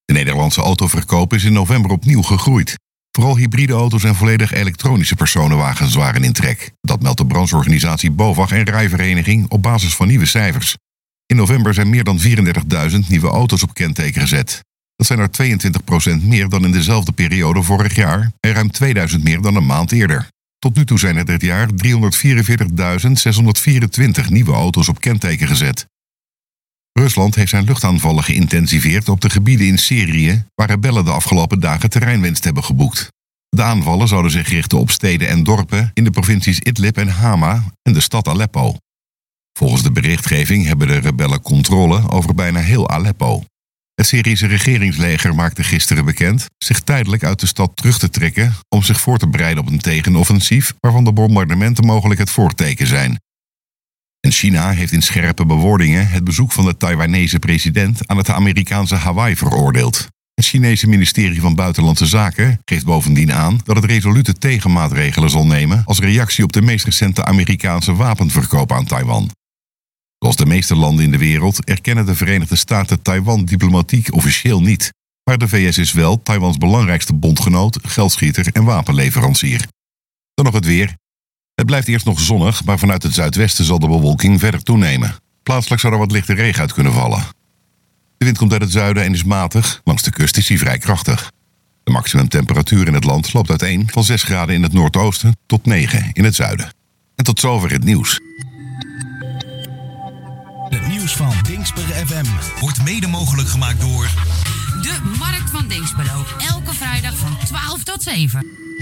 De Nederlandse autoverkoop is in november opnieuw gegroeid. Vooral hybride auto's en volledig elektronische personenwagens waren in trek. Dat meldt de brancheorganisatie BOVAG en Rijvereniging op basis van nieuwe cijfers. In november zijn meer dan 34.000 nieuwe auto's op kenteken gezet. Dat zijn er 22% meer dan in dezelfde periode vorig jaar en ruim 2000 meer dan een maand eerder. Tot nu toe zijn er dit jaar 344.624 nieuwe auto's op kenteken gezet. Rusland heeft zijn luchtaanvallen geïntensiveerd op de gebieden in Syrië waar rebellen de afgelopen dagen terreinwinst hebben geboekt. De aanvallen zouden zich richten op steden en dorpen in de provincies Idlib en Hama en de stad Aleppo. Volgens de berichtgeving hebben de rebellen controle over bijna heel Aleppo. Het Syrische regeringsleger maakte gisteren bekend zich tijdelijk uit de stad terug te trekken om zich voor te bereiden op een tegenoffensief waarvan de bombardementen mogelijk het voorteken zijn. En China heeft in scherpe bewoordingen het bezoek van de Taiwanese president aan het Amerikaanse Hawaii veroordeeld. Het Chinese ministerie van Buitenlandse Zaken geeft bovendien aan dat het resolute tegenmaatregelen zal nemen als reactie op de meest recente Amerikaanse wapenverkoop aan Taiwan. Zoals de meeste landen in de wereld erkennen de Verenigde Staten Taiwan diplomatiek officieel niet. Maar de VS is wel Taiwans belangrijkste bondgenoot, geldschieter en wapenleverancier. Dan nog het weer. Het blijft eerst nog zonnig, maar vanuit het zuidwesten zal de bewolking verder toenemen. Plaatselijk zou er wat lichte regen uit kunnen vallen. De wind komt uit het zuiden en is matig. Langs de kust is hij vrij krachtig. De maximumtemperatuur in het land loopt uiteen van 6 graden in het noordoosten tot 9 in het zuiden. En tot zover het nieuws. Het nieuws van Dingsper FM wordt mede mogelijk gemaakt door de Markt van Dingsperlo. Elke vrijdag van 12 tot 7.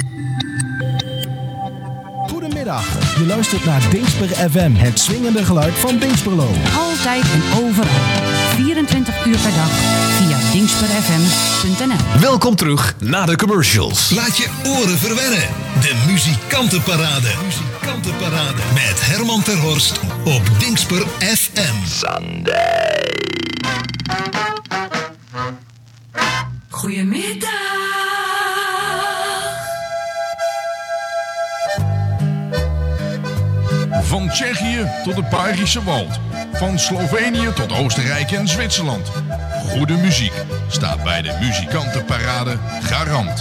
Goedemiddag, je luistert naar Dingsper FM, het swingende geluid van Dingsperlo. Altijd en overal, 24 uur per dag, via dingsperfm.nl. Welkom terug na de commercials. Laat je oren verwennen. De Muzikantenparade. Met Herman ter Horst op Dingsper FM. Sunday. Goedemiddag. Van Tsjechië tot het Parijse Wald. Van Slovenië tot Oostenrijk en Zwitserland. Goede muziek staat bij de Muzikantenparade garant.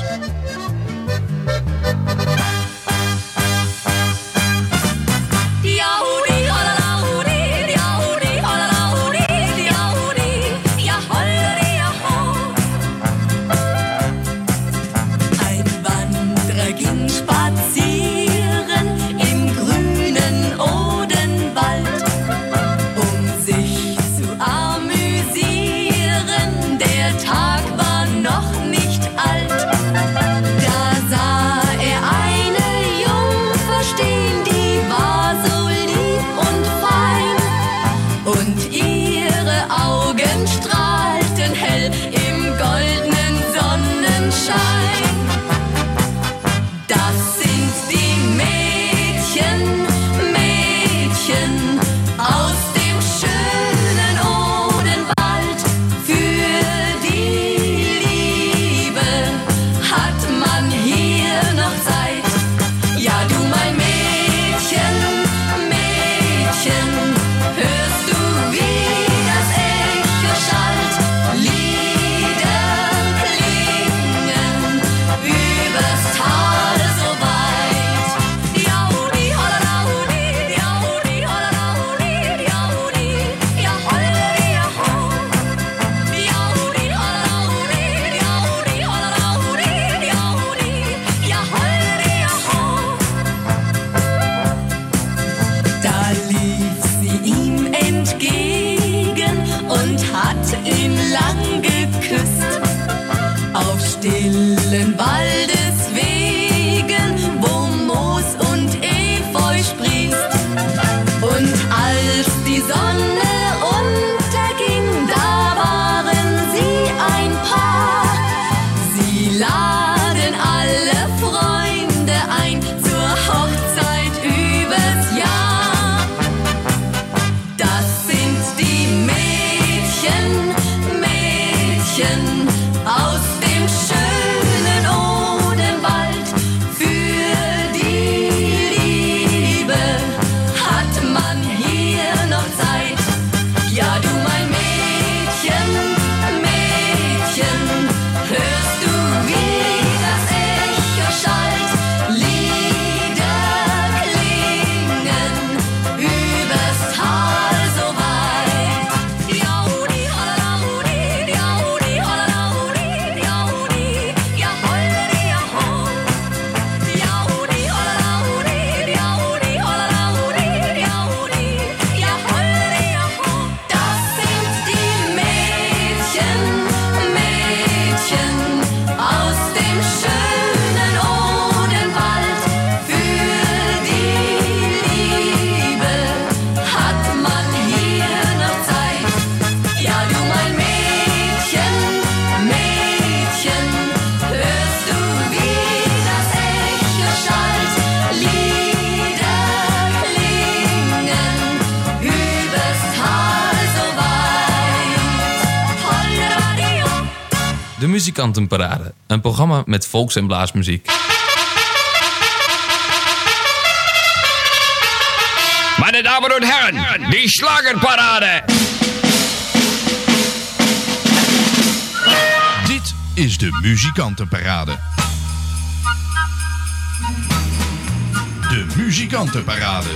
de Muzikantenparade. Een programma met volks- en blaasmuziek. Meine Damen und Herren, die Schlagerparade. Dit is de Muzikantenparade. De Muzikantenparade.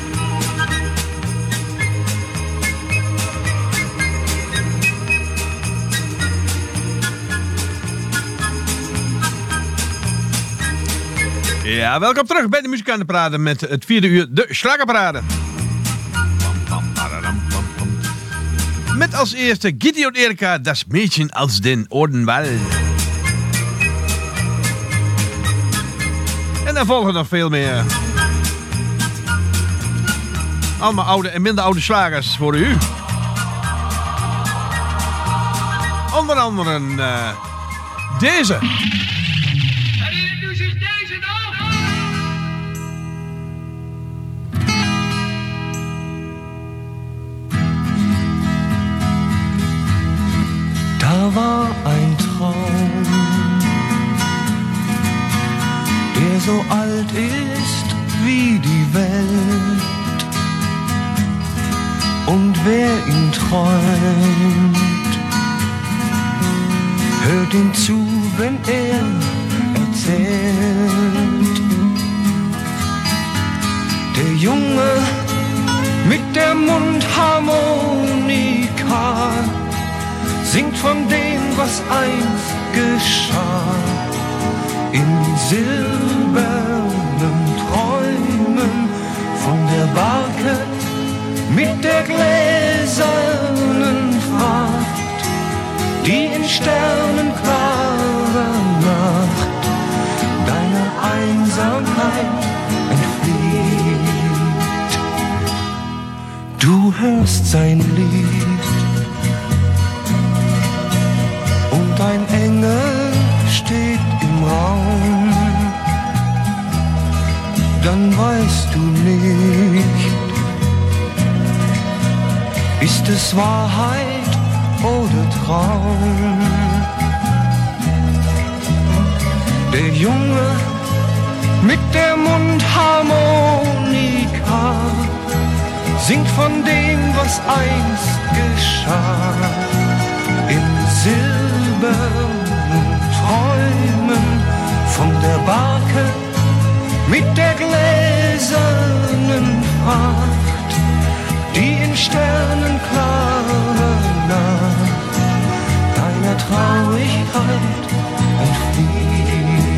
Ja, welkom terug bij de Muzikantenparade met het 4e uur, de Schlagerparade. Met als eerste Gitti und Erika, Das Mädchen aus den Odenwald. En dan volgen nog veel meer. Allemaal oude en minder oude slagers voor u. Onder andere deze. Da war ein Traum, der so alt ist wie die Welt. Und wer ihn träumt, hört ihm zu, wenn er erzählt. Der Junge mit der Mundharmonika singt von dem, was einst geschah, in silbernen Träumen von der Barke mit der gläsernen Fracht, die in sternenklarer Nacht deiner Einsamkeit entflieht. Du hörst sein Lied, ein Engel steht im Raum, dann weißt du nicht, ist es Wahrheit oder Traum. Der Junge mit der Mundharmonika singt von dem, was einst geschah, in silbernen Träumen von der Barke mit der gläsernen Pracht, die in sternenklarer Nacht deiner Traurigkeit entflieht.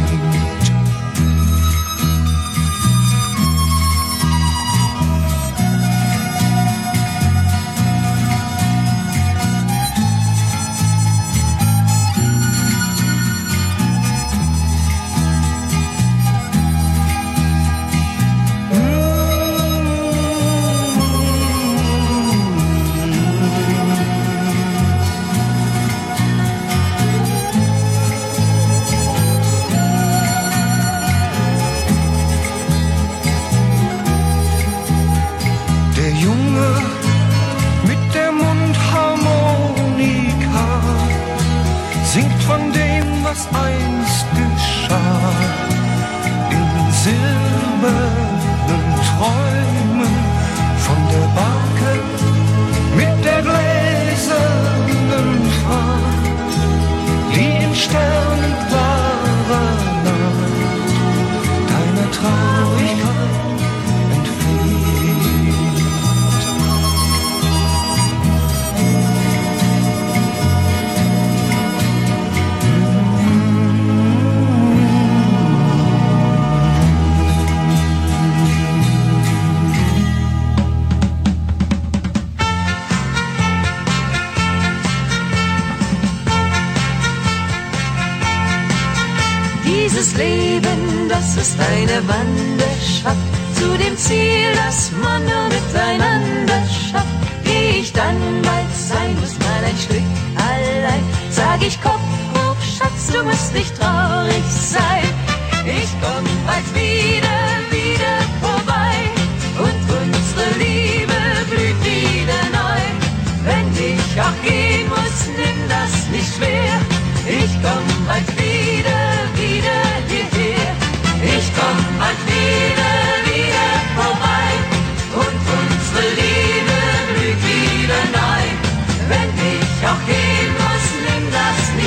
Dieses Leben, das ist eine Wanderschaft zu dem Ziel, das man nur miteinander schafft. Geh ich dann bald sein muss, mal ein Stück allein, sag ich Kopf hoch, Schatz, du musst nicht traurig sein. Ich komm bald wieder vorbei und unsere Liebe blüht wieder neu. Wenn ich auch gehen muss, nimm das nicht schwer. Ich komm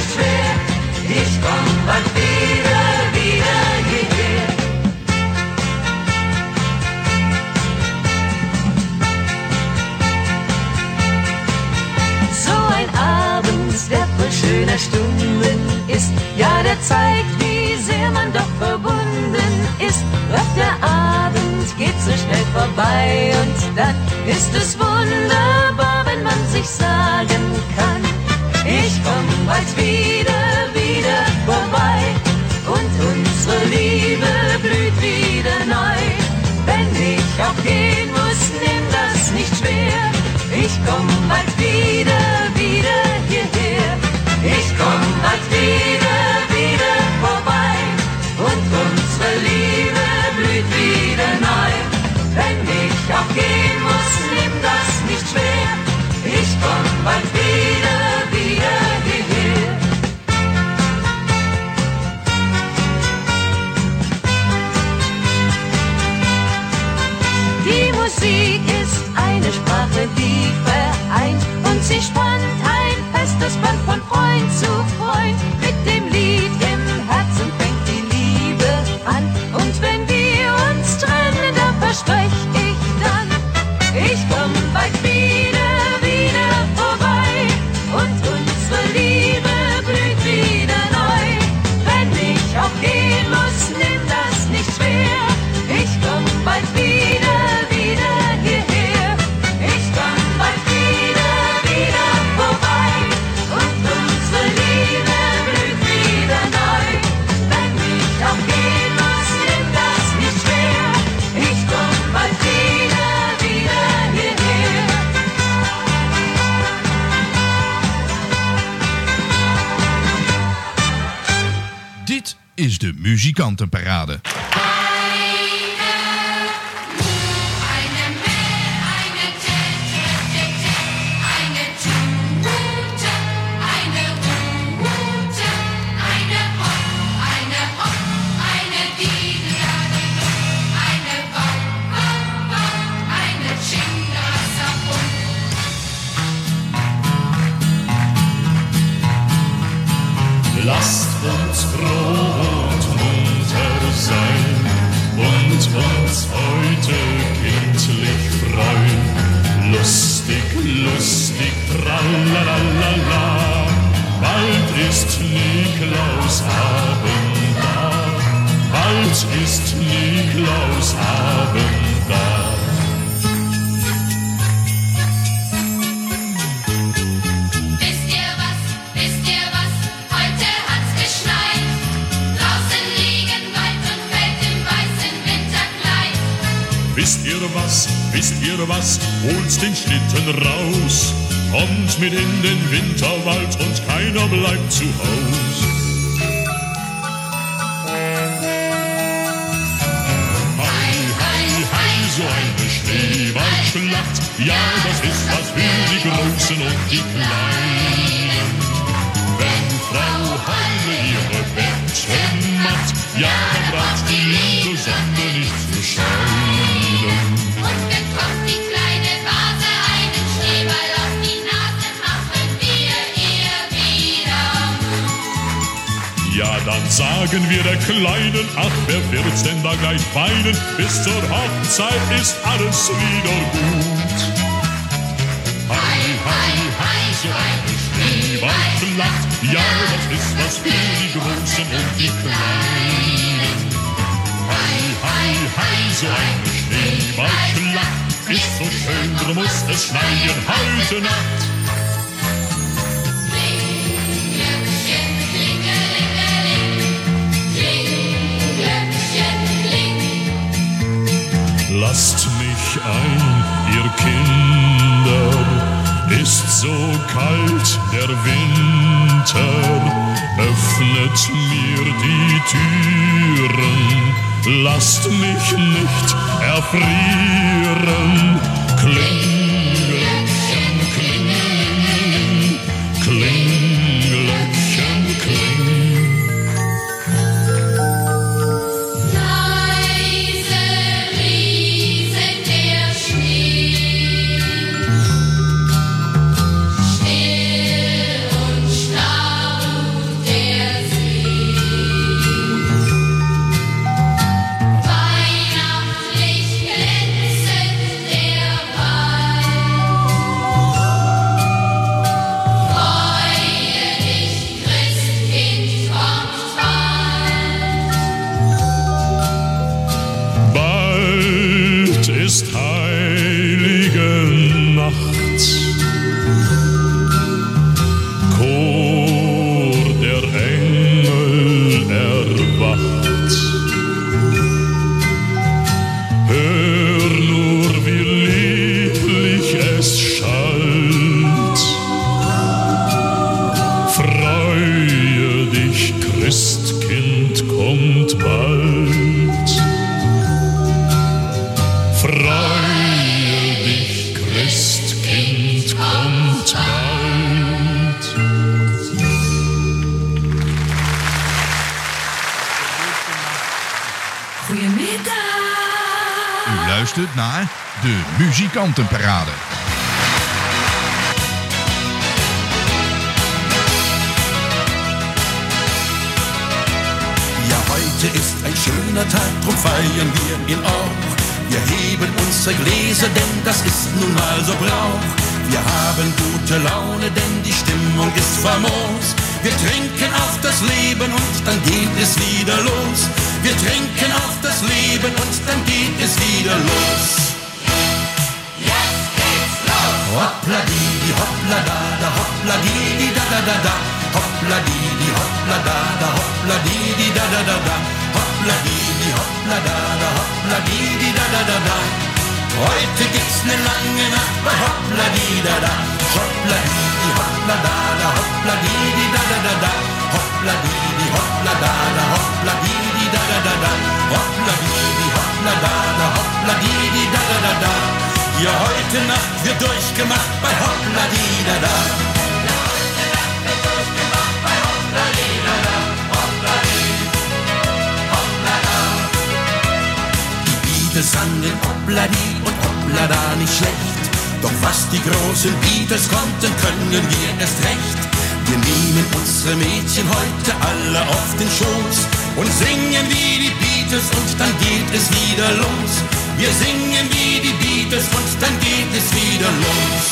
nicht schwer. Ich komm bald wieder hierher. So ein Abend, der voll schöner Stunden ist, ja, der zeigt, wie sehr man doch verbunden ist. Doch der Abend geht so schnell vorbei und dann ist es wunderbar, wenn man sich sagen kann, ich komm bald wieder vorbei und unsere Liebe blüht wieder neu. Wenn ich auch gehen muss, nimm das nicht schwer. Ich komm bald wieder hierher. Ich komm bald wieder vorbei und unsere Liebe blüht wieder neu. Wenn ich auch gehen muss, nimm das nicht schwer. Ich komm bald wieder hierher. Die Musik ist eine Sprache, die vereint und sie spannt ein festes Band von Freund zu Freund. Mit dem Lied im Herzen fängt die Liebe an und wenn wir uns trennen, da versprech ich dann, ich komm bald wieder vorbei und unsere Liebe blüht wieder neu. Wenn ich auch gehen muss, nimm das nicht schwer. Ich komm bald wieder hierher. Ich komm bald wieder vorbei und unsere Liebe blüht wieder neu. Wenn ich auch gehen muss, nimm das nicht schwer. Ich komm bald wieder hierher. Dit is de Muzikantenparade. Lasst uns froh und munter sein und uns heute kindlich freuen. Lustig, lustig, tralalala, bald ist Niklausabend da, bald ist Niklausabend da. Wisst ihr was, holt den Schlitten raus, kommt mit in den Winterwald und keiner bleibt zu Haus. Hei, hei, hei, so eine Schneeballschlacht, ja, das ist was für die Großen und die Kleinen. Wenn Frau Heile ihre Betten macht, ja, dann braucht die liebe Sonne nicht zu scheinen. Und bekommt die kleine Vase einen Schneeball auf die Nase, machen wir ihr wieder Mut. Ja, dann sagen wir der Kleinen, ach, wer wird's denn da gleich weinen? Bis zur Hochzeit ist alles wieder gut. Hei, hei, hei, so eine Schneeballschlacht, ja, das ist was für die Großen und die Kleinen. Hei, hei, hei, so eine Schneeballschlacht ist so schön, drum muss es schneien heute Nacht. Klinglöckchen, klingelingeling, Klinglöckchen, kling. Lasst mich ein, ihr Kinder, ist so kalt der Winter, öffnet mir die Türen, lasst mich nicht erfrieren. Klinglöckchen, klingelingeling, Klinglöckchen, kling. Leise rieselt der Schnee, still und starr luistert naar de Muzikantenparade. Ja, heute ist ein schöner Tag, drum feiern wir ihn auch. Wir heben unsere Gläser, denn das ist nun mal so Brauch. Wir haben gute Laune, denn die Stimmung ist famos. Wir trinken auf das Leben und dann geht es wieder los. Wir trinken auf das Leben und dann geht es wieder los. Jetzt geht's los! Hoppla di hoppla da, hoppla di da da. Hoppla di hoppla da, hoppla di da da. Hoppla di hoppla da, hoppla di da da. Heute gibt's ne lange Nacht bei Hoppla di da da. Hoppla di hoppla da, hoppla di da da. Hoppla di hoppla da, hoppla di da da. Hoppla di hoppla da, hoppla di da da. Ja, heute Nacht wird durchgemacht bei Hoppla di da da. Ja, heute Nacht wird durchgemacht bei Hoppla di da da. Hoppla di, hoppla da. Die Beatles sangen Hoppla di und Hoppla da nicht schlecht. Doch was die großen Beatles konnten, können wir erst recht. Wir nehmen unsere Mädchen heute alle auf den Schoß und singen wie die Beatles und dann geht es wieder los. Wir singen wie die Beatles und dann geht es wieder los.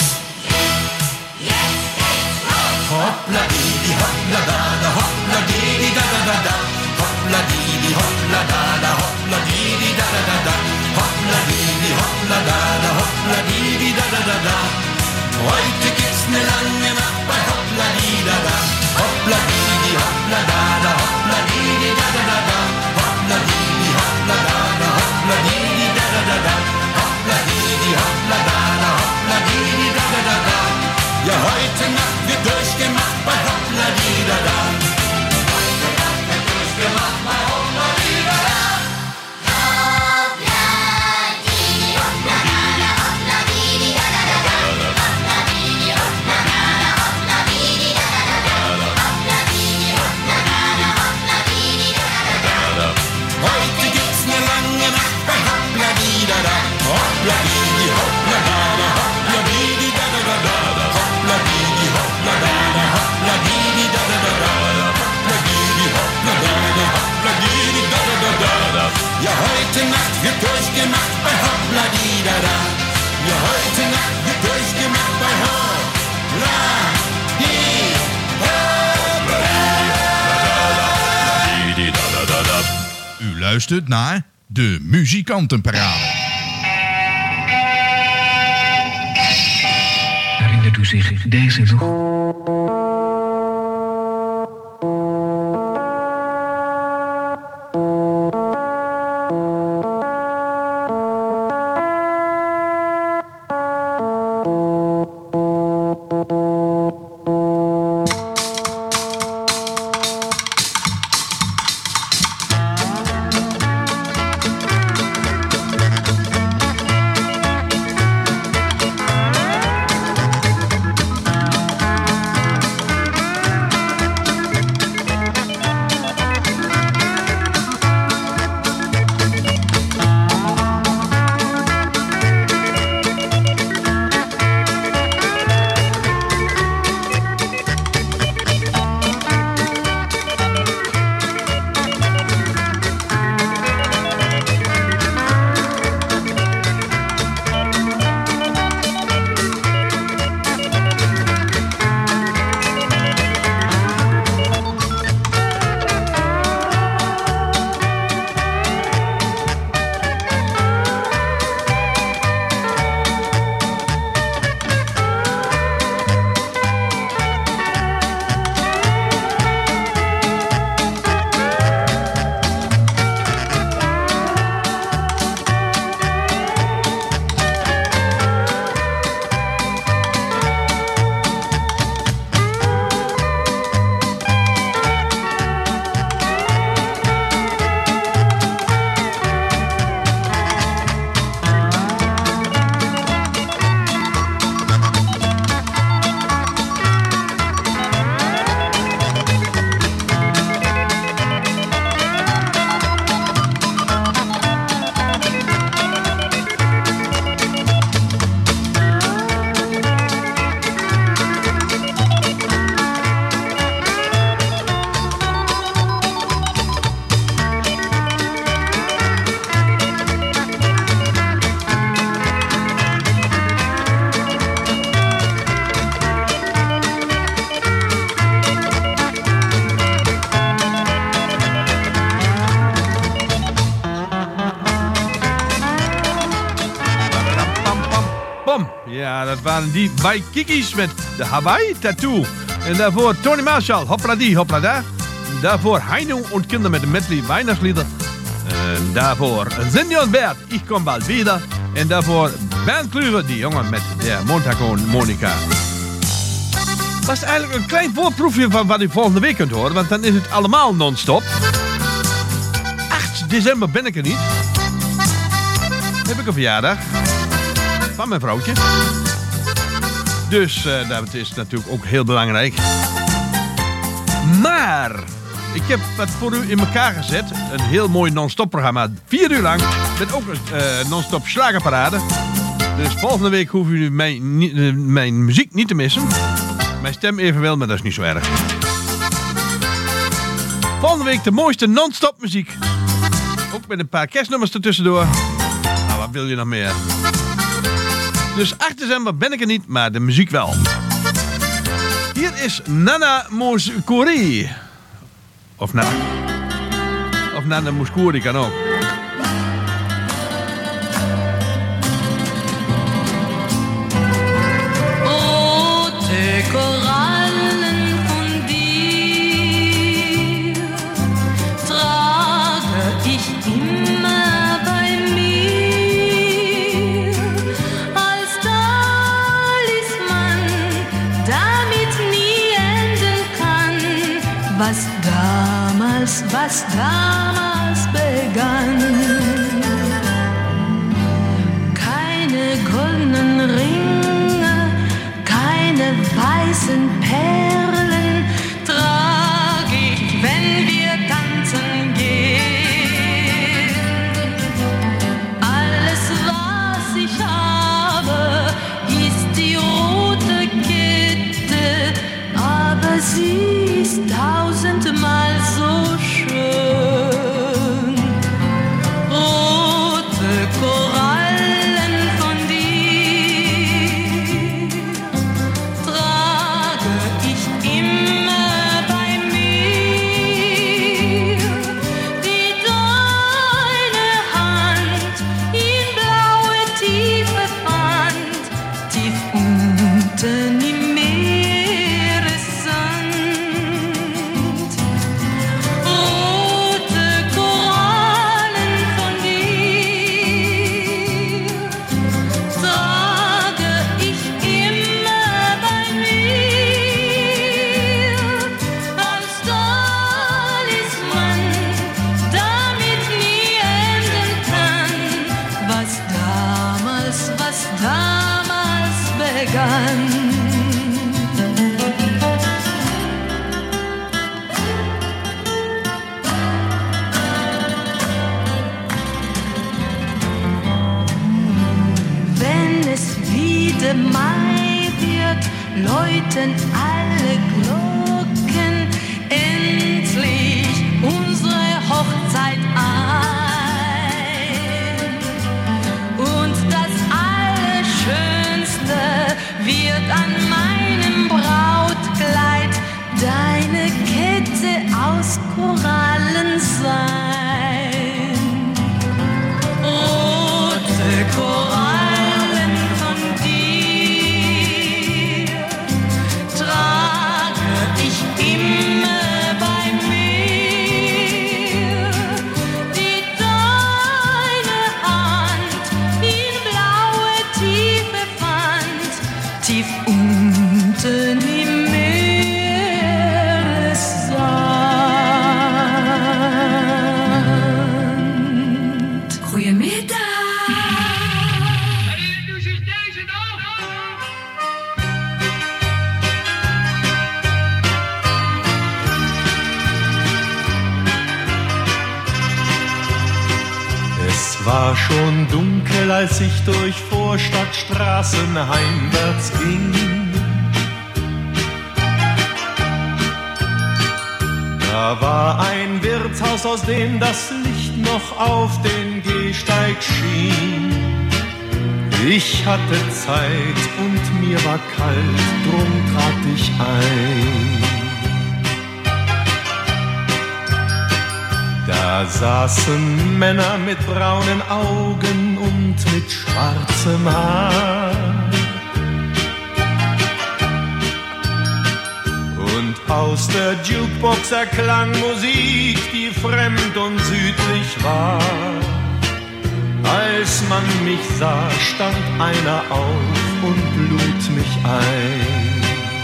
Jetzt geht's los! Hoppla di hoppla da, hoppla di da da. Hoppla di hoppla da, hoppla di da da. Hoppla di hoppla da, hoppla di da da. Heute gibt's ne lange Nacht bei Hoppla di da da. Hoppla di hoppla da, hoppla di da da. Hoppla di hoppla da, hoppla di da da. Hoppla di hoppla da, hoppla di da da. Ja, heute Nacht wird durchgemacht bei Hoppla di da da. Heute Nacht wird durchgemacht bei Hoppla di da da. Heute gibt's ne lange Nacht bei Hoppla di da da. Hoppla di hoppla da, hoppla di da da. Hoppla di hoppla da, hoppla di da da. Hoppla di hoppla da, hoppla di da da. Ja, heute Nacht wird durchgemacht bei Hoppla di da da. Ja, heute Nacht wird durchgemacht bei Hoppla di U luistert naar de Muzikantenparade. Herinnert u zich deze nog? Ja, dat waren die bij Kiki's met de Hawaii Tattoo. En daarvoor Tony Marshall, Hopladi, Hoplada. Daarvoor Heino und Kinder met de medley Weihnachtslieder. En daarvoor Senor Bert, Ich komm bald wieder. En daarvoor Bernd Kluwer, die jongen met de mondharmonica. Dat is eigenlijk een klein voorproefje van wat u volgende week kunt horen. Want dan is het allemaal non-stop. 8 december ben ik er niet. Heb ik een verjaardag. Van mijn vrouwtje. Dus dat is natuurlijk ook heel belangrijk. Maar ik heb wat voor u in elkaar gezet. Een heel mooi non-stop programma. 4 uur lang. Met ook een non-stop slagerparade. Dus volgende week hoef u mijn muziek niet te missen. Mijn stem even wel, maar dat is niet zo erg. Volgende week de mooiste non-stop muziek. Ook met een paar kerstnummers ertussendoor. Nou, wat wil je nog meer? Dus 8 december ben ik er niet, maar de muziek wel. Hier is Nana Mouskouri. Of Nana Mouskouri kan ook. Rote Korallen von dir trage ich immer bei mir als Talisman, damit nie enden kann, was damals begann. Keine goldenen Ringe, keine weißen Perlen trage ich, wenn wir tanzen gehen. Alles, was ich habe, ist die rote Kette, aber sie ist 1000-mal so schön. Rote Korallen von dir trage ich immer bei mir, die deine Hand in blaue Tiefe fand, tief unten im Meeressand. Rote Korallen von dir trage ich immer bei mir als Talisman, damit nie enden kann, was damals begann. Wenn es wieder Mai wird, läuten alle Glocken endlich unsere Hochzeit ein. Und das Allerschönste wird an meinem Brautkleid deine Kette aus Korallen sein. Rote Korallen von dir trage ich immer bei mir, die deine Hand in blaue Tiefe fand, tief unten im Meeressand. Goedemiddag. Es war schon dunkel, als ich durch Vorstadtstraßen heimwärts ging. Da war ein Wirtshaus, aus dem das Licht noch auf den Gehsteig schien. Ich hatte Zeit und mir war kalt, drum trat ich ein. Da saßen Männer mit braunen Augen und mit schwarzem Haar. Aus der Jukebox erklang Musik, die fremd und südlich war. Als man mich sah, stand einer auf und lud mich ein.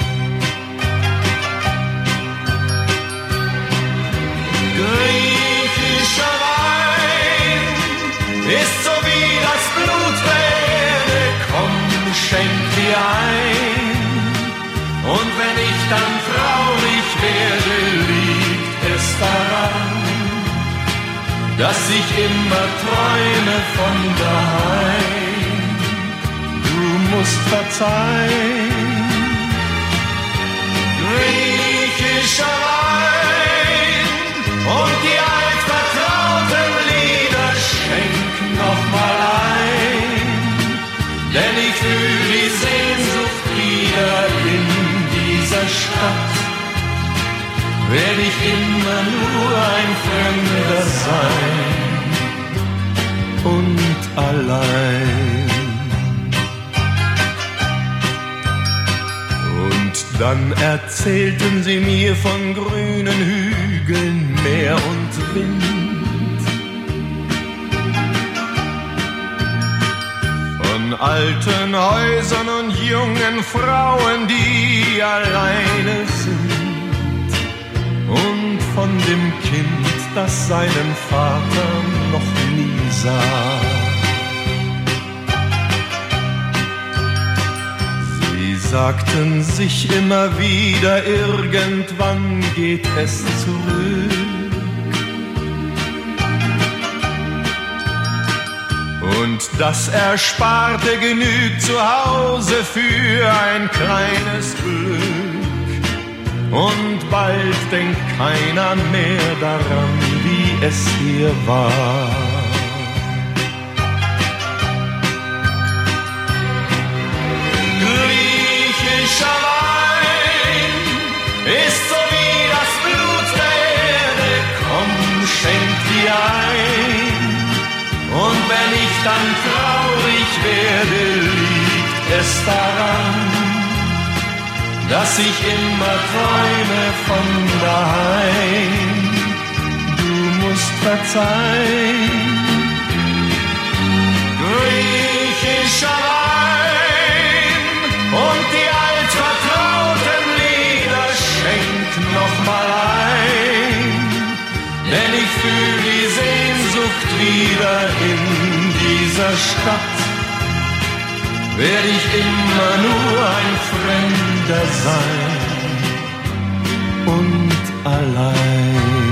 Griechischer Wein ist so wie das Blut der Erde, komm, schenk dir ein. Und wenn ich dann traurig werde, liegt es daran, dass ich immer träume von daheim. Du musst verzeihen. Griechischer Wein und die altvertrauten Lieder schenk noch mal ein, denn ich fühl die Sehnsucht wieder in dieser Stadt. Werd ich immer nur ein Fremder sein und allein. Und dann erzählten sie mir von grünen Hügeln, Meer und Wind, von alten Häusern und jungen Frauen, die alleine sind, und von dem Kind, das seinen Vater noch nie sah. Sie sagten sich immer wieder, irgendwann geht es zurück. Und das Ersparte genügt zu Hause für ein kleines Glück. Und bald denkt keiner mehr daran, wie es hier war. Griechischer Wein ist so wie das Blut der Erde, komm, schenk dir ein. Und wenn ich dann traurig werde, liegt es daran, dass ich immer träume von daheim. Du musst verzeihen. Griechischer Wein und die altvertrauten Lieder schenk noch mal ein, denn ich fühl die Sehnsucht wieder in dieser Stadt. Werd ich immer nur ein Fremder sein und allein.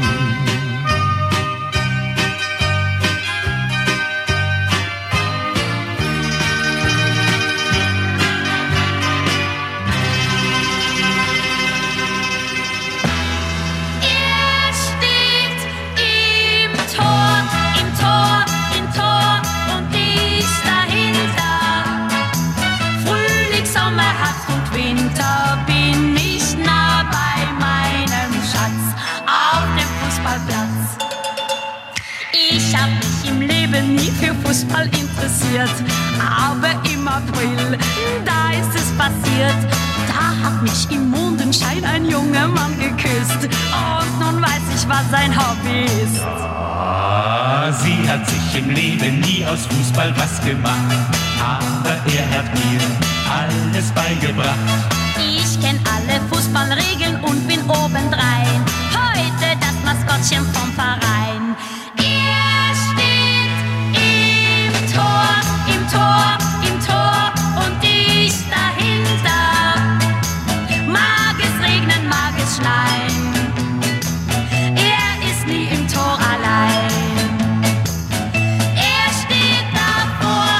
Fußball interessiert, aber im April, da ist es passiert. Da hat mich im Mondenschein ein junger Mann geküsst und nun weiß ich, was sein Hobby ist. Ja, sie hat sich im Leben nie aus Fußball was gemacht, aber er hat mir alles beigebracht. Ich kenn alle Fußballregeln und bin obendrein heute das Maskottchen vom Verein. Im Tor und ich dahinter. Mag es regnen, mag es schneien, er ist nie im Tor allein. Er steht davor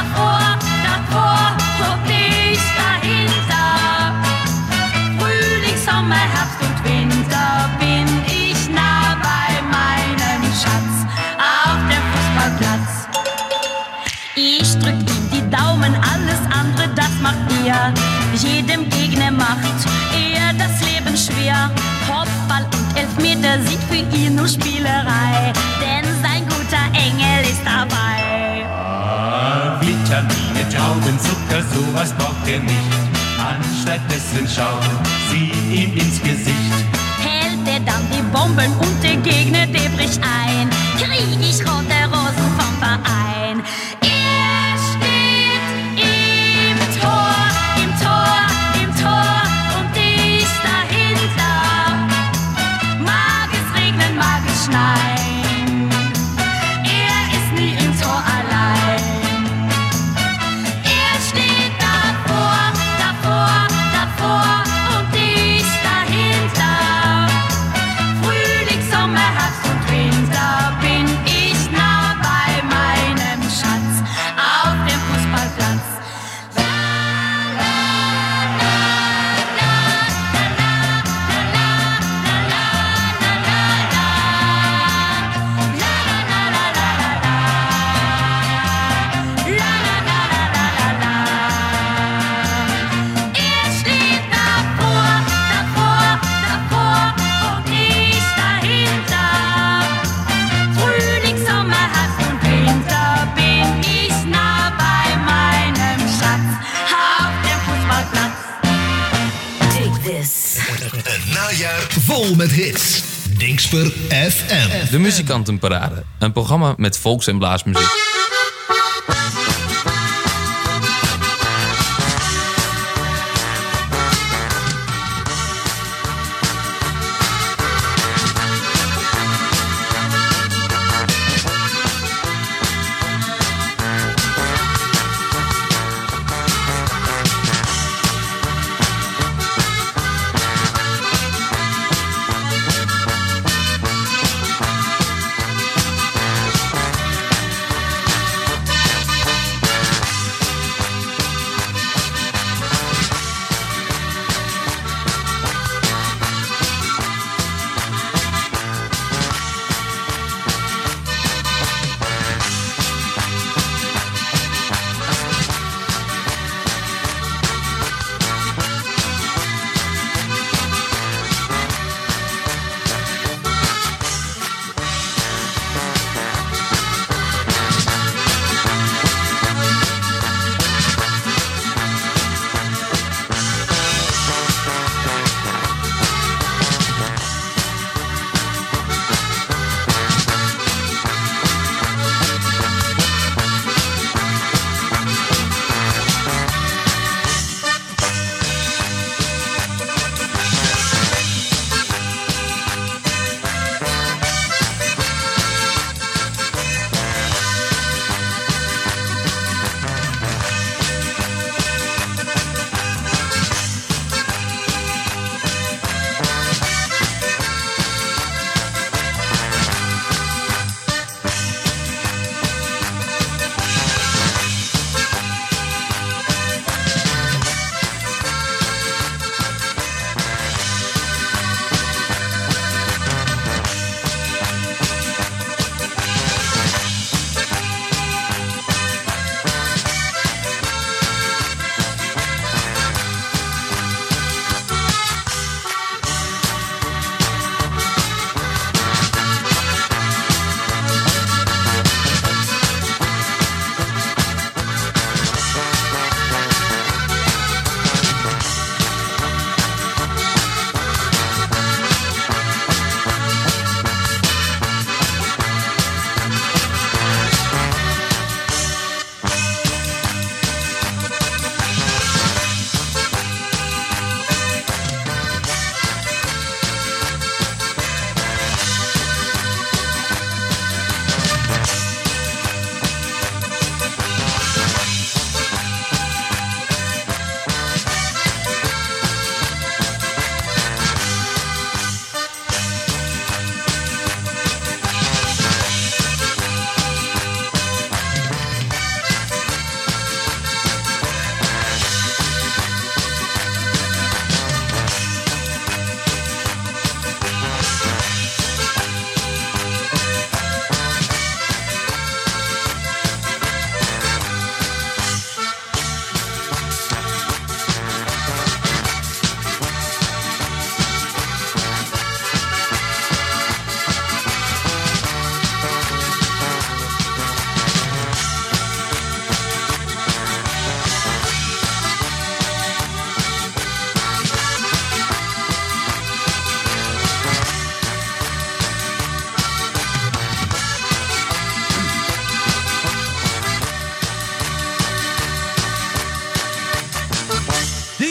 und ich dahinter. Frühling, Sommer, Herbst und Winter bin ich nah bei meinem Schatz auf dem Fußballplatz. Ich drück ihm die Daumen, alles andere, das macht er. Jedem Gegner macht er das Leben schwer. Kopfball und Elfmeter sind für ihn nur Spielerei, denn sein guter Engel ist dabei. Vitamine, Traubenzucker, sowas braucht er nicht. Anstattdessen schaut sie ihm ins Gesicht. Hält er dann die Bomben und der Gegner, der bricht ein, krieg ich rote Rosen vom Verein. Er steht im Tor, im Tor, im Tor und ich dahinter. Mag es regnen, mag es schneien, er ist nie im Tor allein. Er steht davor, davor, davor und ich dahinter. Frühling, Sommer, Herbst und Winter bin ich nah bei meinem Schatz auf dem Fußballplatz. Er steht davor, davor, davor und ich dahinter. Frühling, Sommer, Herbst und Winter bin ich nah bei meinem Schatz auf dem Fußballplatz. Take this. Een najaar vol met hits. Dingsper FM. De Muzikantenparade. Een programma met volks- en blaasmuziek.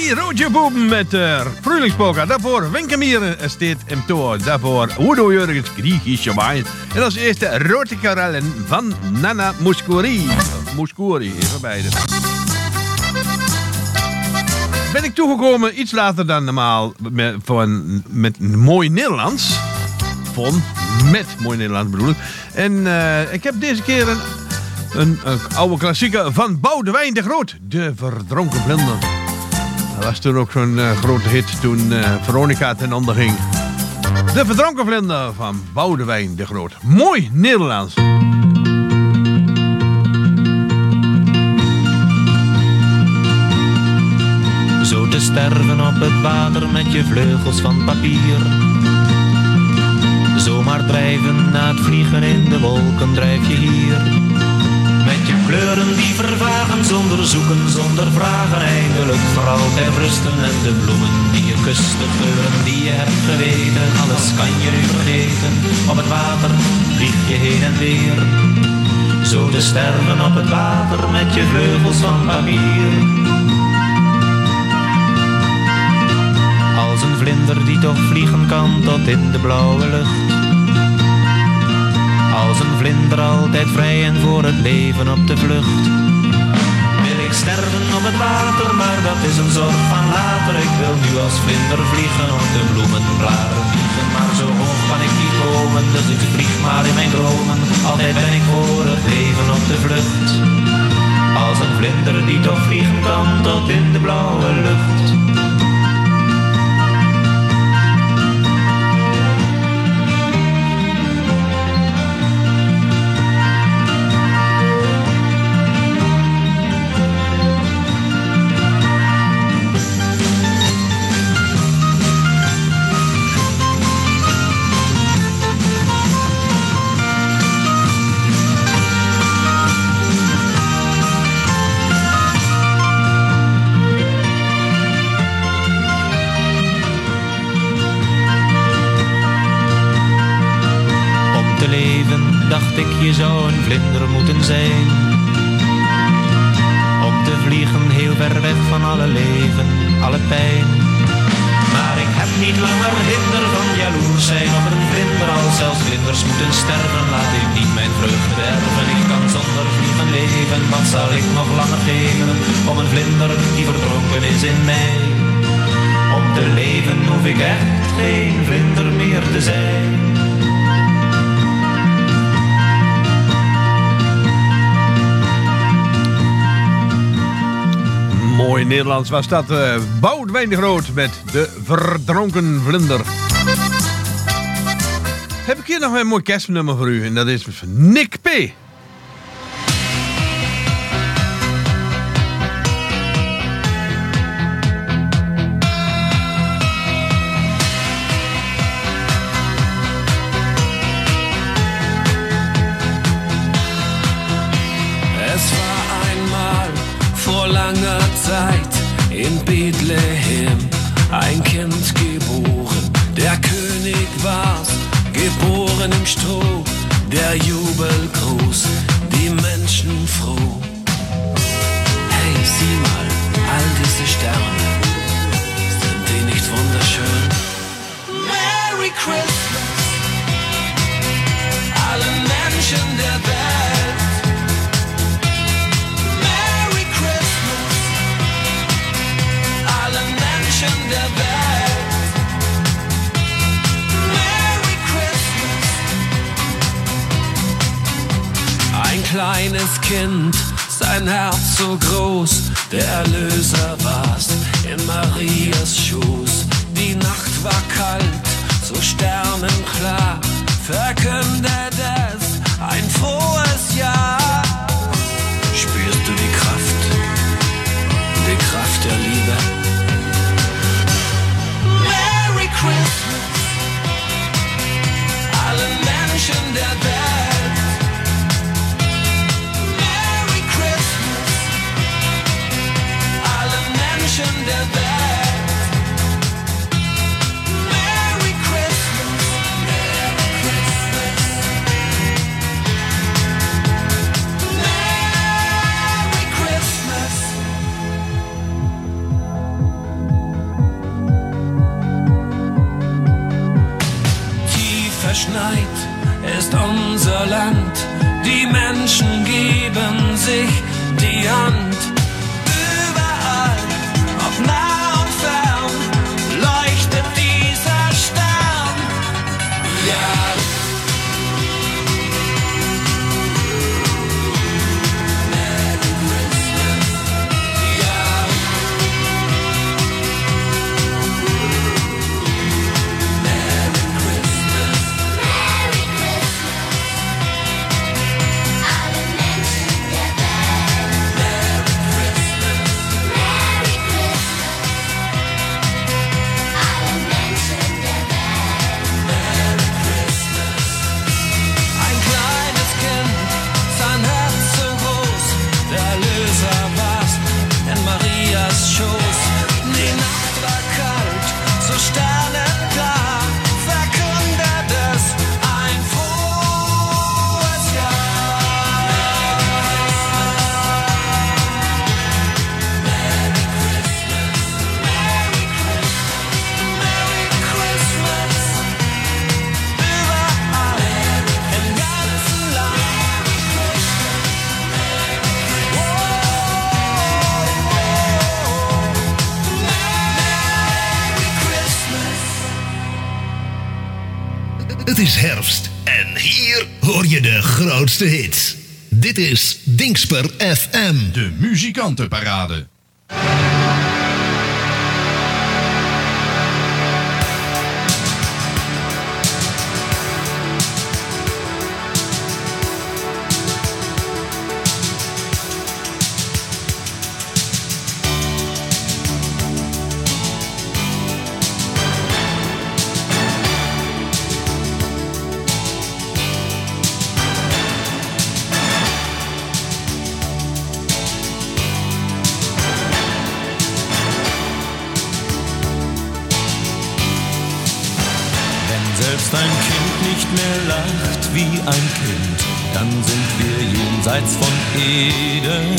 Die Roodje Boeben met Frühlingspolka. Daarvoor Winkemieren steed im Tor. Daarvoor Udo Jurgens Griechische Wein. En als eerste Rode Karellen van Nana Mouskouri. Mouskouri, even beide. Ben ik toegekomen iets later dan normaal met Mooi Nederlands. Met Mooi Nederlands bedoel ik. En ik heb deze keer een oude klassieker van Boudewijn de Groot. De Verdronken Vlinder. Dat was toen ook zo'n grote hit toen Veronica ten onder ging. De Verdronken Vlinder van Boudewijn de Groot. Mooi Nederlands. Zo te sterven op het water met je vleugels van papier. Zomaar drijven na het vliegen in de wolken drijf je hier. Met je kleuren die vervagen zonder zoeken, zonder vragen. Eindelijk voor altijd rusten en de bloemen die je kust, de geuren die je hebt geweten. Alles kan je nu vergeten, op het water vlieg je heen en weer. Zo te sterven op het water met je vleugels van papier. Als een vlinder die toch vliegen kan tot in de blauwe lucht. Als een vlinder altijd vrij en voor het leven op de vlucht. Wil ik sterven op het water, maar dat is een zorg van later. Ik wil nu als vlinder vliegen op de bloemenbladen vliegen. Maar zo hoog kan ik niet komen, dus ik vlieg maar in mijn dromen. Altijd ben ik voor het leven op de vlucht. Als een vlinder die toch vliegen kan tot in de blauwe lucht. Dacht ik, je zou een vlinder moeten zijn. Om te vliegen heel ver weg van alle leven, alle pijn. Maar ik heb niet langer hinder van jaloers zijn op een vlinder. Als zelfs vlinders moeten sterven, laat ik niet mijn vreugde werven. Ik kan zonder vliegen leven, wat zal ik nog langer geven? Om een vlinder die verdronken is in mij. Om te leven hoef ik echt geen vlinder meer te zijn. Mooi Nederlands was dat. Boudewijn de Groot met De Verdronken Vlinder. Heb ik hier nog een mooi kerstnummer voor u. En dat is Nick P. Langer Zeit in Bethlehem ein Kind geboren, der König war's, geboren im Stroh, der Jubel groß, die Menschen froh. Hey, sieh mal, all diese Sterne, sind die nicht wunderschön? Merry Christmas, alle Menschen der Welt. Der Welt. Merry Christmas. Ein kleines Kind, sein Herz so groß, der Erlöser war's in Marias Schoß. Die Nacht war kalt, so sternenklar, verkündet es ein frohes Jahr. Spürst du die Kraft der Liebe? Christmas, alle Menschen der Welt. Merry Christmas, alle Menschen der Welt. Merry Christmas, Merry Christmas. verschneit ist unser Land. Die Menschen geben sich die Hand. Überall, ob nah und fern, leuchtet dieser Stern. Ja. Het is herfst en hier hoor je de grootste hits. Dit is Dingsper FM. De muzikantenparade. Wie ein Kind, dann sind wir jenseits von Eden.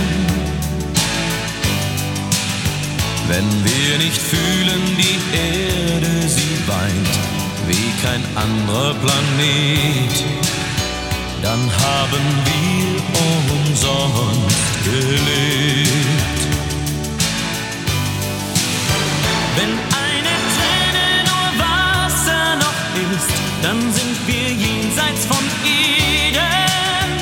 Wenn wir nicht fühlen, die Erde, sie weint, wie kein anderer Planet, dann haben wir umsonst gelebt. Wenn eine Träne nur Wasser noch ist, dann sind wir jenseits von Eden.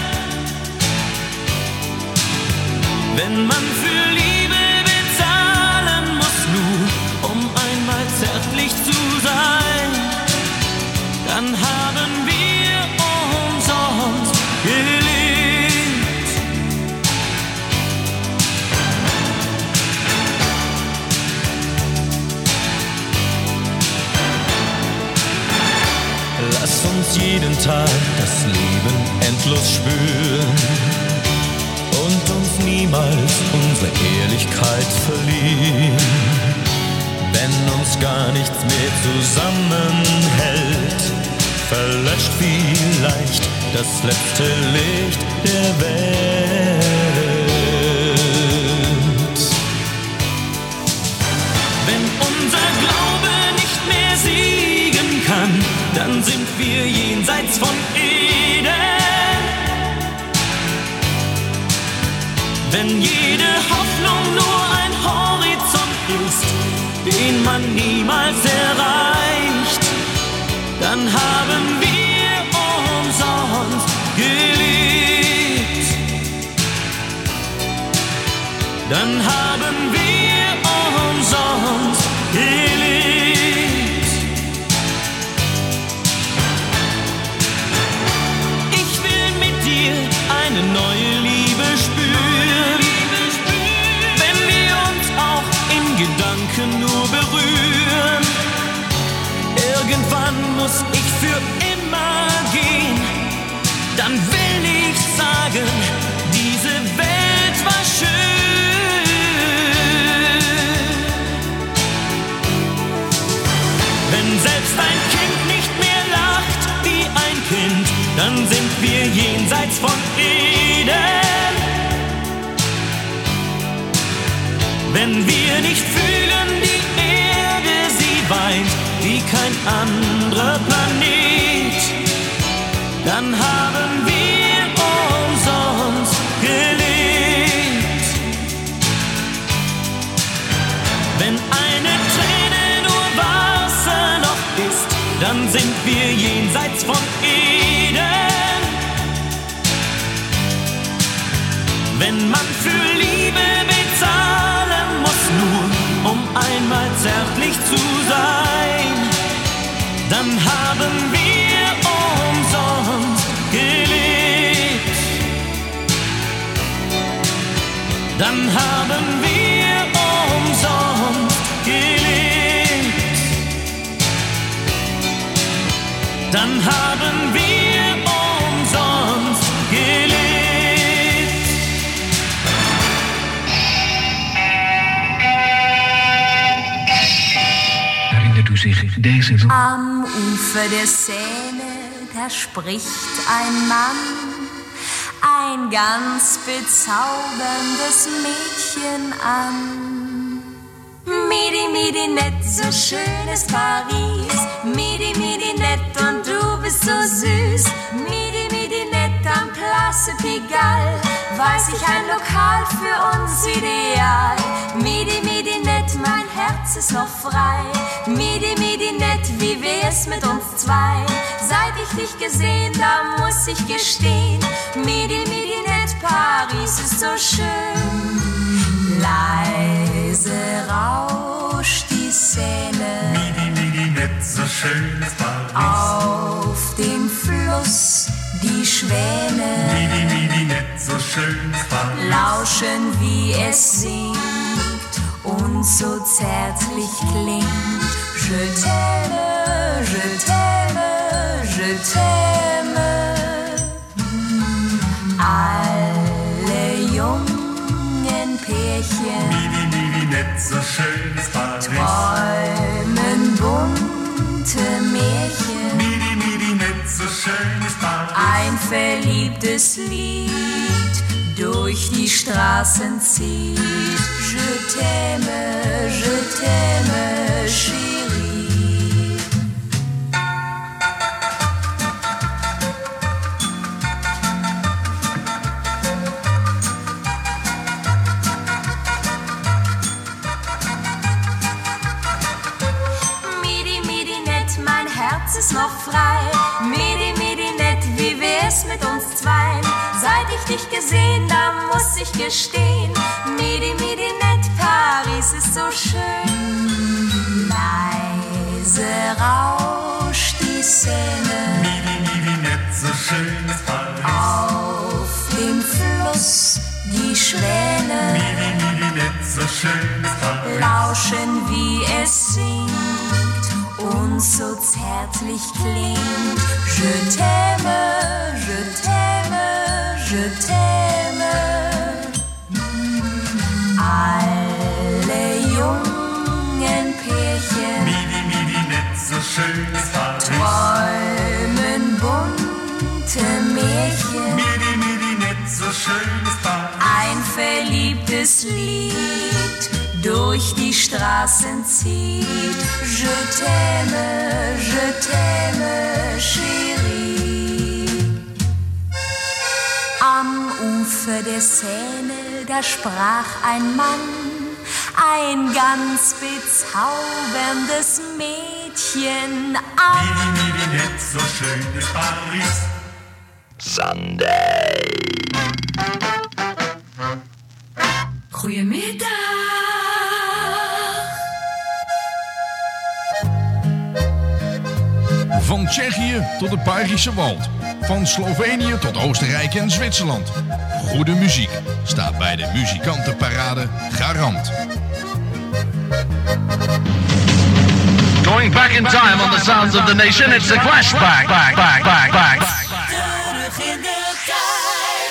Wenn man für Liebe bezahlen muss, nur um einmal zärtlich zu sein, dann haben wir umsonst gelebt. Lass uns jeden Tag das Leben endlos spüren und uns niemals unsere Ehrlichkeit verlieren. Wenn uns gar nichts mehr zusammenhält, verlöscht vielleicht das letzte Licht der Welt. Wenn unser Glaube nicht mehr siegen kann, dann sind wir jenseits von Eden. Wenn jede Hoffnung nur ein Horizont ist, den man niemals erreicht, dann haben wir umsonst gelebt. Dann haben wir umsonst gelebt. Ich will mit dir eine neue Liebe spüren, wenn wir uns auch in Gedanken nur berühren. Irgendwann muss ich für immer gehen, dann will ich sagen, diese Welt war schön. Wenn selbst ein Kind nicht mehr lacht wie ein Kind, dann sind wir jenseits von Eden. Wenn wir nicht fühlen, die Erde, sie weint wie kein anderer Planet, wenn man für Liebe bezahlen muss, nur um einmal zärtlich zu sein, dann haben wir umsonst gelebt. Dann haben wir umsonst gelebt. Dann haben wir umsonst gelebt. Herinnert u zich deze zomer? Am Ufer der Seine, da spricht ein Mann, ein ganz bezauberndes Mädchen an. Midi, midi, nett, so schön ist Paris. Midi, midi, nett und du bist so süß. Midi, midi, nett am Place Pigalle. Weiß ich ein Lokal für uns ideal. Midi, midi, nett, mein Herz ist noch frei. Midi, midi, nett, wie wär's mit uns zwei? Seit ich dich gesehen, da muss ich gestehen. Midi, midi, nett, Paris ist so schön. Leise rauscht die Seine. Midi, midi, nett, so schön ist Paris. Auf dem Fluss die Schwäne. Midi, midi, nett, so schön ist Paris. Lauschen, wie es singt und so zärtlich klingt. Je t'aime, je t'aime, je t'aime. Alle jungen Pärchen, Midi, midi, nett, so schön ist Paris. träumen bunte Märchen. Midi, midi, nett, so schön ist Paris. Ein verliebtes Lied durch die Straßen zieht. Je t'aime, chérie. Midi, midi, nett, mein Herz ist noch frei. Midi, midi, nett, wie wär's mit uns zweien? Seit ich dich gesehen, da muss ich gestehen. Midi, midi, nett, Paris ist so schön. Leise rauscht die Seine. Midi, midi, nett, so schön ist Paris. Auf dem Fluss die Schwäne. Midi, midi, nett, so schön ist Paris. Lauschen, wie es singt und so zärtlich klingt. Je t'aime, je t'aime, je t'aime. Alle jungen Pärchen, Midi, midi, nett, so schön ist Paris. träumen bunte Märchen. Midi, midi, nett, so schön ist Paris. Ein verliebtes Lied durch die Straßen zieht. Je t'aime, chérie. Am Ufer der Seine, da sprach ein Mann, ein ganz bezauberndes Mädchen an. Midi, midi, nett, so schön ist Paris. Sunday. Goedemiddag. Van Tsjechië tot het Belgische Wald. Van Slovenië tot Oostenrijk en Zwitserland. Goede muziek staat bij de muzikantenparade garant. Going back in time on the sounds of the nation, it's the flashback. Back. Terug in de tijd.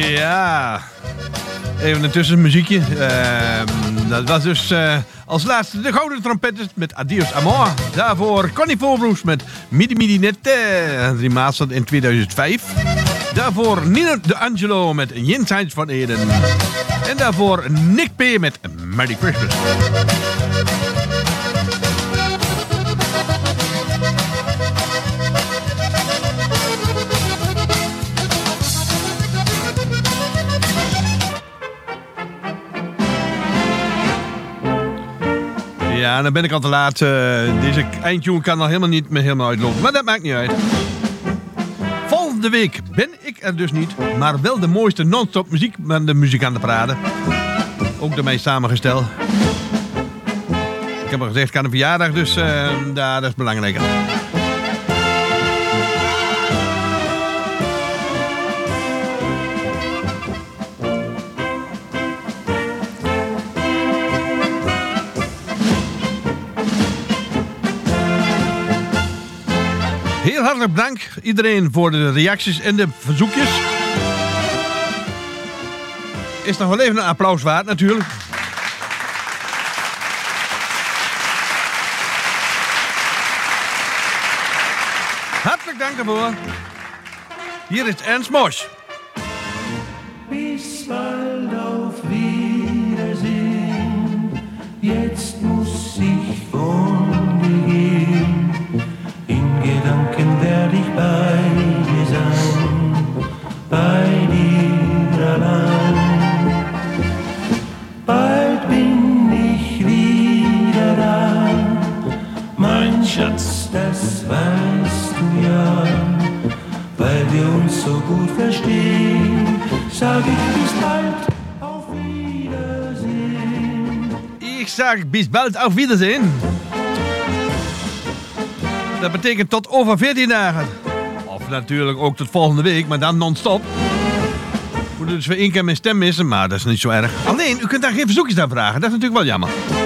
Ja, even een tussenmuziekje. Dat was dus als laatste de Gouden Trompetters met Adios Amor. Daarvoor Connie Voorbroes met Midi Midi Nette, remasterd in 2005. Daarvoor Nino De Angelo met Jens van Eden. En daarvoor Nick P. met Merry Christmas. Ja, dan ben ik al te laat. Deze eindtune kan nog helemaal niet meer helemaal uitlopen. Maar dat maakt niet uit. Volgende week ben ik er dus niet. Maar wel de mooiste non-stop muziek met de muzikantenparade. Ook door mij samengesteld. Ik heb al gezegd, ik kan een verjaardag. Dus dat is belangrijker. Heel hartelijk dank iedereen voor de reacties en de verzoekjes. Is nog wel even een applaus waard natuurlijk. Hartelijk dank daarvoor. Hier is Ernst Mosch. Bis bald auf Wiedersehen. Jetzt muss ich von dir gehen. In Gedanken werde ich bei dir sein, bei dir allein. Bald bin ich wieder da, mein Schatz, das weißt du ja. Weil wir uns so gut verstehen, sag ich bis bald, auf Wiedersehen. Ik sag bis bald, auf Wiedersehen. Dat betekent tot over 14 dagen. Of natuurlijk ook tot volgende week, maar dan non-stop. Moet dus weer één keer mijn stem missen, maar dat is niet zo erg. Alleen, u kunt daar geen verzoekjes aan vragen. Dat is natuurlijk wel jammer.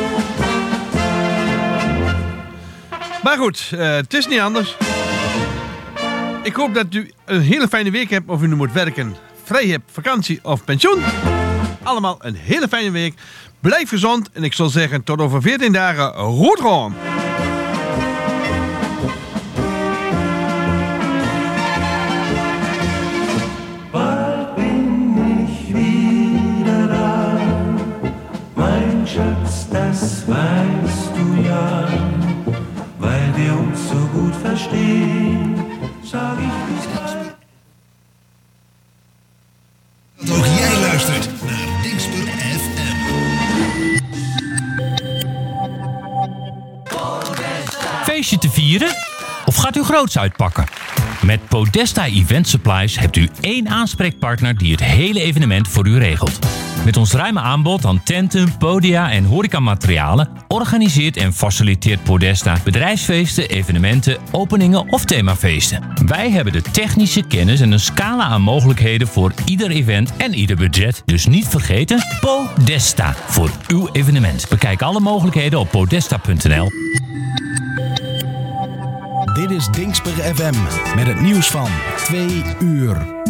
Maar goed, het is niet anders. Ik hoop dat u een hele fijne week hebt, of u nu moet werken, vrij hebt, vakantie of pensioen. Allemaal een hele fijne week. Blijf gezond en ik zal zeggen tot over 14 dagen. Goed gewoon. Schatz, das weißt du ja, weil wir uns so gut verstehen, sag ich bis bald. Ook jij luistert naar Dingsper FM. Feestje te vieren? Of gaat u groots uitpakken? Met Podesta Event Supplies hebt u één aanspreekpartner die het hele evenement voor u regelt. Met ons ruime aanbod aan tenten, podia en horecamaterialen organiseert en faciliteert Podesta bedrijfsfeesten, evenementen, openingen of themafeesten. Wij hebben de technische kennis en een scala aan mogelijkheden voor ieder event en ieder budget. Dus niet vergeten, Podesta voor uw evenement. Bekijk alle mogelijkheden op podesta.nl. Dit is Dingsper FM met het nieuws van 2 uur.